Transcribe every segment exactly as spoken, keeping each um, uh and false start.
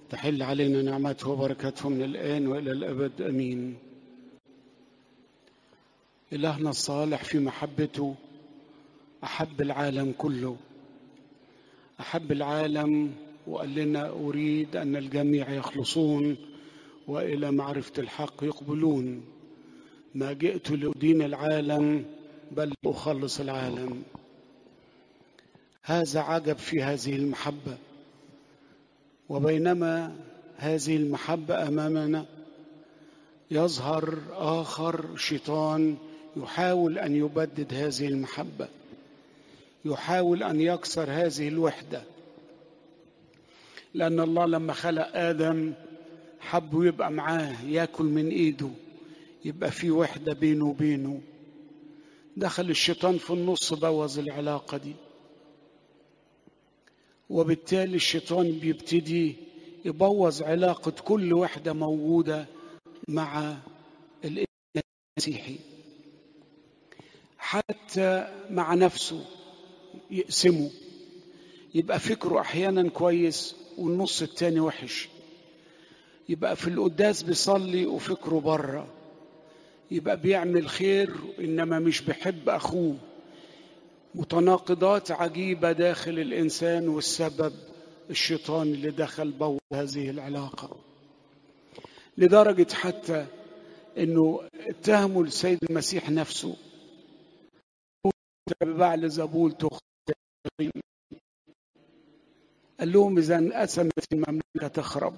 تحل علينا نعمته وبركاته من الآن وإلى الأبد آمين. إلهنا الصالح في محبته أحب العالم كله، أحب العالم وقال لنا أريد أن الجميع يخلصون وإلى معرفة الحق يقبلون. ما جئت لأدين العالم بل أخلص العالم. هذا عجب في هذه المحبة. وبينما هذه المحبة أمامنا يظهر آخر شيطان يحاول أن يبدد هذه المحبة، يحاول أن يكسر هذه الوحدة، لأن الله لما خلق آدم حب يبقى معاه يأكل من إيده، يبقى في وحدة بينه وبينه. دخل الشيطان في النص بوظ العلاقة دي، وبالتالي الشيطان بيبتدي يبوظ علاقة كل وحدة موجودة مع المسيحي، حتى مع نفسه يقسمه، يبقى فكره أحيانا كويس والنص التاني وحش، يبقى في القداس بيصلي وفكره بره، يبقى بيعمل خير إنما مش بيحب أخوه. متناقضات عجيبة داخل الإنسان، والسبب الشيطان اللي دخل بوظ هذه العلاقة، لدرجة حتى إنه اتهموا السيد المسيح نفسه ببعل زبول تخرب. قال لهم إذا انقسمت المملكة تخرب.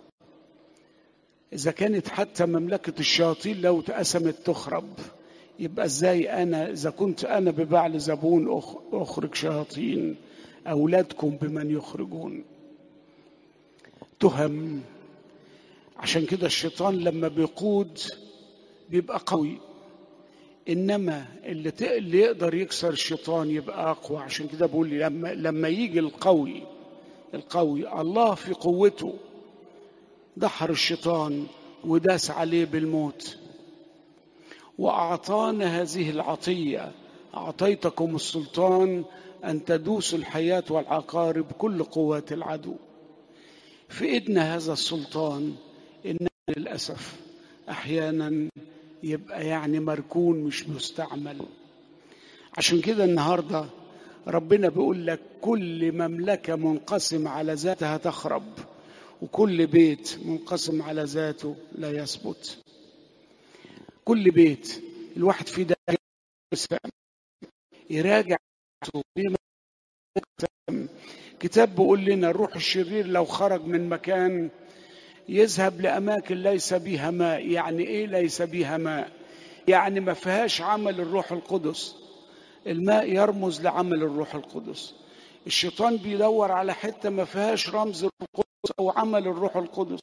إذا كانت حتى مملكة الشياطين لو اتقسمت تخرب، يبقى ازاي انا اذا كنت انا ببعل زبون اخرج شياطين، اولادكم بمن يخرجون؟ تهم. عشان كده الشيطان لما بيقود بيبقى قوي، انما اللي اللي يقدر يكسر الشيطان يبقى اقوى. عشان كده بقول لما لما يجي القوي القوي الله في قوته دحر الشيطان وداس عليه بالموت، وأعطانا هذه العطية: أعطيتكم السلطان أن تدوسوا الحياة والعقارب كل قوات العدو. في إيدنا هذا السلطان، إننا للأسف أحيانا يبقى يعني مركون مش مستعمل. عشان كده النهاردة ربنا بيقول لك كل مملكة منقسم على ذاتها تخرب، وكل بيت منقسم على ذاته لا يثبت. كل بيت الواحد في ده يراجع. كتاب بيقول لنا الروح الشرير لو خرج من مكان يذهب لأماكن ليس بها ماء. يعني إيه ليس بها ماء؟ يعني ما فيهاش عمل الروح القدس. الماء يرمز لعمل الروح القدس. الشيطان بيدور على حتة ما فيهاش رمز الروح القدس أو عمل الروح القدس.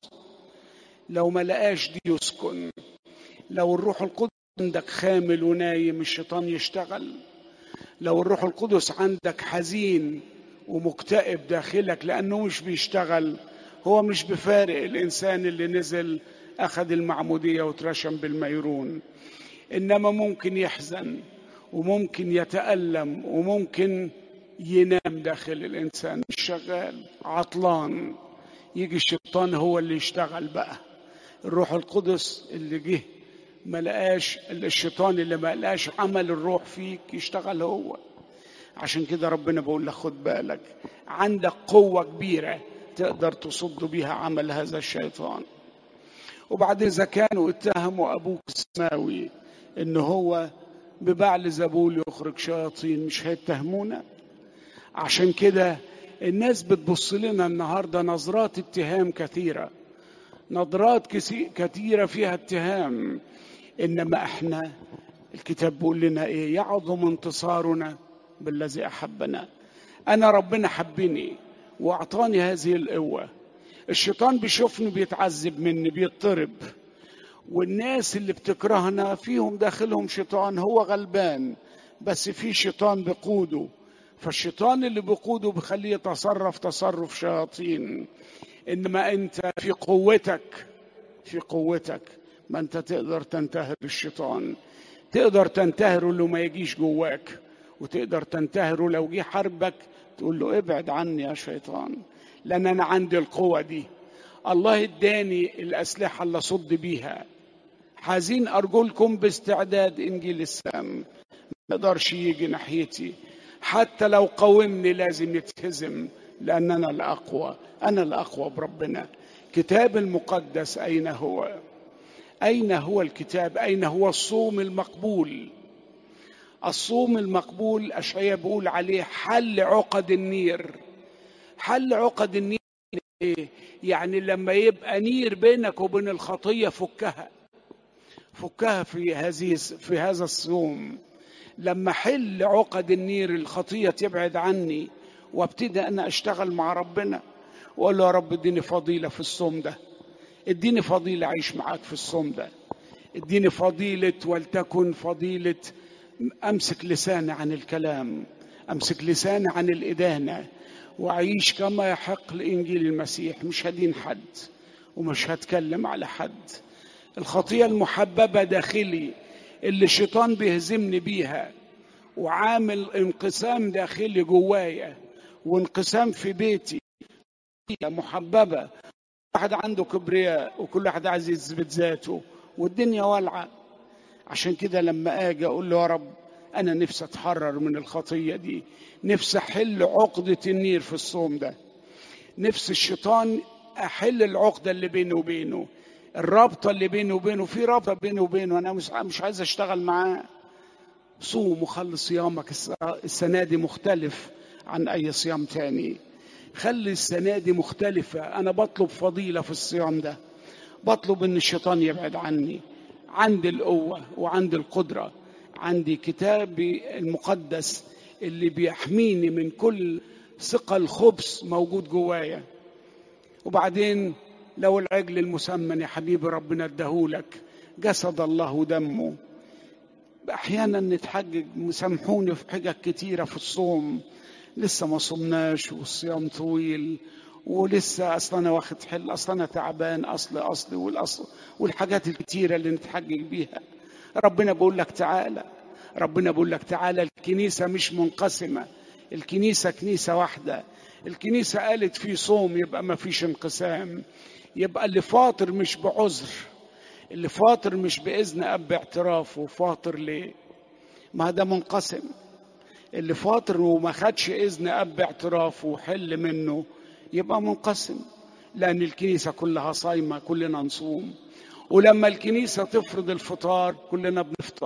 لو ما لقاش دي يسكن. لو الروح القدس عندك خامل ونايم الشيطان يشتغل. لو الروح القدس عندك حزين ومكتئب داخلك لأنه مش بيشتغل، هو مش بفارق الإنسان اللي نزل أخذ المعمودية وترشم بالميرون، إنما ممكن يحزن وممكن يتألم وممكن ينام داخل الإنسان مش شغال عطلان. يجي الشيطان هو اللي يشتغل بقى. الروح القدس اللي جه ما لقاش، الشيطان اللي ما لقاش عمل الروح فيك يشتغل هو. عشان كده ربنا بيقول لك خد بالك، عندك قوة كبيرة تقدر تصد بها عمل هذا الشيطان. وبعدين إذا كانوا اتهموا أبوك السماوي إنه هو ببعل زبول يخرج شياطين، مش هيتهمونا؟ عشان كده الناس بتبص لنا النهاردة نظرات اتهام كثيرة، نظرات كثيرة فيها اتهام. إنما احنا الكتاب بيقول لنا ايه؟ يعظم انتصارنا بالذي أحبنا. أنا ربنا حبني وأعطاني هذه القوة. الشيطان بيشوفني بيتعذب مني بيضطرب، والناس اللي بتكرهنا فيهم داخلهم شيطان. هو غلبان بس في شيطان بقوده، فالشيطان اللي بقوده بيخليه يتصرف تصرف شياطين. إنما أنت في قوتك في قوتك ما أنت تقدر تنتهر الشيطان، تقدر تنتهره لو ما يجيش جواك، وتقدر تنتهره لو جه حربك تقول له ابعد عني يا شيطان، لأن أنا عندي القوة دي. الله اداني الأسلحة اللي صد بيها. حازين أرجلكم باستعداد إنجيل السلام، ما يقدرش يجي ناحيتي، حتى لو قاومني لازم يتهزم، لأن أنا الأقوى، أنا الأقوى بربنا. كتاب المقدس أين هو؟ أين هو الكتاب؟ أين هو الصوم المقبول؟ الصوم المقبول أشعياء بيقول عليه حل عقد النير. حل عقد النير إيه؟ يعني لما يبقى نير بينك وبين الخطية فكها، فكها في هذه في هذا الصوم. لما حل عقد النير الخطية تبعد عني، وابتدى أنا أشتغل مع ربنا وأقول له يا رب اديني فضيلة في الصوم ده، اديني فضيلة أعيش معاك في الصوم ده، اديني فضيلة، ولتكن فضيلة أمسك لساني عن الكلام، أمسك لساني عن الإدانة، وأعيش كما يحق لإنجيل المسيح. مش هدين حد ومش هتكلم على حد. الخطية المحببة داخلي اللي الشيطان بيهزمني بيها، وعامل انقسام داخلي جوايا وانقسام في بيتي، محببة. واحد عنده كبرياء وكل واحد عايز يثبت ذاته والدنيا والعة. عشان كده لما اجي اقول له يا رب انا نفسي اتحرر من الخطية دي، نفسي احل عقدة النير في الصوم ده، نفس الشيطان احل العقدة اللي بينه وبينه، الرابطة اللي بينه وبينه، في رابطة بينه وبينه انا مش مش عايز اشتغل معاه. صوم وخلي صيامك السنة دي مختلف عن اي صيام تاني. خلي السنة دي مختلفة. انا بطلب فضيلة في الصيام ده، بطلب ان الشيطان يبعد عني. عندي القوة وعندي القدرة، عندي كتابي المقدس اللي بيحميني من كل ثقل خبث موجود جوايا. وبعدين لو العجل المسمن يا حبيبي ربنا اداهولك جسد الله ودمه، احيانا نتحجج، مسامحوني في حجج كتيرة في الصوم، لسه ما صمناش والصيام طويل، ولسه اصلا انا واخد حل، اصلا انا تعبان، اصل اصل والاصل والحاجات الكتيره اللي نتحجج بيها. ربنا بيقول لك تعالى، ربنا بيقول لك تعالى. الكنيسه مش منقسمه، الكنيسه كنيسه واحده. الكنيسه قالت في صوم يبقى ما فيش انقسام، يبقى اللي فاطر مش بعذر، اللي فاطر مش باذن اب اعترافه. فاطر ليه؟ ما ده منقسم. اللي فاطر وما خدش اذن اب اعترافه وحل منه يبقى منقسم، لأن الكنيسة كلها صايمة، كلنا نصوم. ولما الكنيسة تفرض الفطار كلنا بنفطر،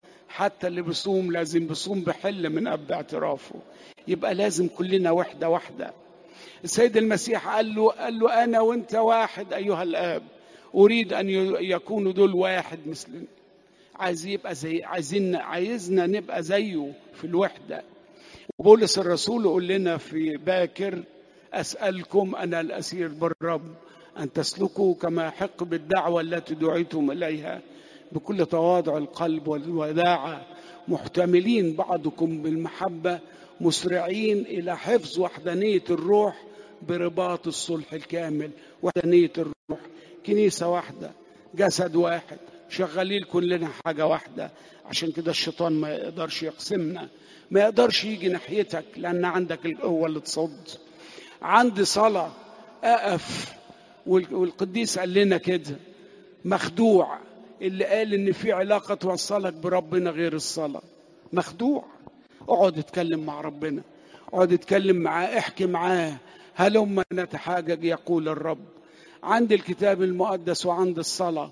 حتى اللي بيصوم لازم بيصوم بحل من أب اعترافه. يبقى لازم كلنا وحدة واحدة. السيد المسيح قال له قال له أنا وأنت واحد أيها الآب، أريد أن يكونوا دول واحد مثلنا. عايز يبقى زي عايزين عايزنا نبقى زيه في الوحدة. بولس الرسول يقول لنا في باكر أسألكم أنا الأسير بالرب أن تسلكوا كما يحق بالدعوة التي دعيتم إليها بكل تواضع القلب والوداعة، محتملين بعضكم بالمحبة، مسرعين إلى حفظ وحدانية الروح برباط الصلح الكامل. وحدانية الروح، كنيسة واحدة، جسد واحد، شغالين كلنا حاجة واحدة. عشان كده الشيطان ما يقدرش يقسمنا، ما يقدرش يجي ناحيتك، لأن عندك القوة اللي تصد. عندي صلاة أقف، والقديس قال لنا كده مخدوع اللي قال إن في علاقة توصلك بربنا غير الصلاة. مخدوع. اقعد اتكلم مع ربنا، اقعد اتكلم معاه، احكي معاه، هلما نتحاجج يقول الرب. عندي الكتاب المقدس وعندي الصلاة،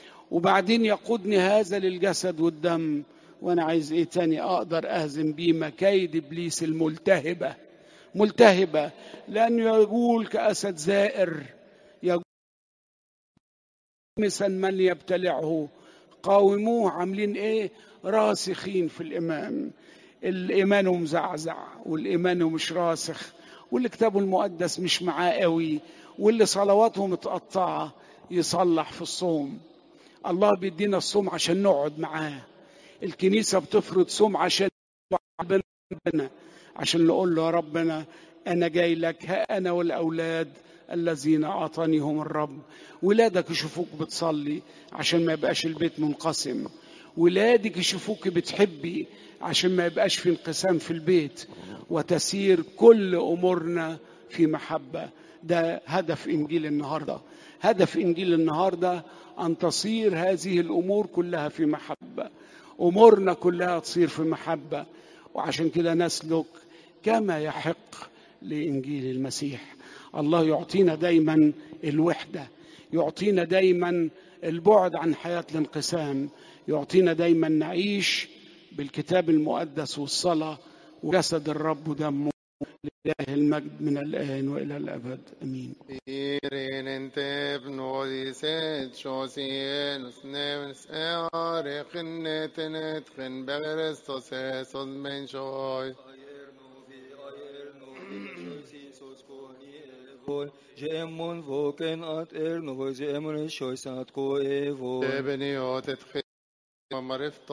وبعدين يقودني هذا للجسد والدم. وانا عايز ايه تاني اقدر اهزم بيه مكايد ابليس الملتهبة؟ ملتهبة لأنه يقول كأسد زائر، يقول مثلا من يبتلعه. قاوموه. عاملين ايه؟ راسخين في الإيمان. الإيمان مزعزع، والإيمان مش راسخ، واللي كتابه المقدس مش معاه قوي، واللي صلواته متقطعة يصلح في الصوم. الله بيدينا الصوم عشان نقعد معاه. الكنيسة بتفرض صوم عشان ربنا، عشان نقول له يا ربنا أنا جاي لك، ها أنا والأولاد الذين أعطانيهم الرب. ولادك يشوفوك بتصلي عشان ما يبقاش البيت منقسم، ولادك يشوفوك بتحبي عشان ما يبقاش في انقسام في البيت، وتسير كل أمورنا في محبة. ده هدف إنجيل النهاردة. هدف إنجيل النهاردة أن تصير هذه الأمور كلها في محبة، أمورنا كلها تصير في محبة، وعشان كده نسلك كما يحق لإنجيل المسيح. الله يعطينا دايما الوحدة، يعطينا دايما البعد عن حياة الانقسام، يعطينا دايما نعيش بالكتاب المقدس والصلاة وجسد الرب ودمه. لله المجد من الآن وإلى الأبد آمين. Gemon voken at er no gemon shoysat ko evo. Ebeni otet khit marif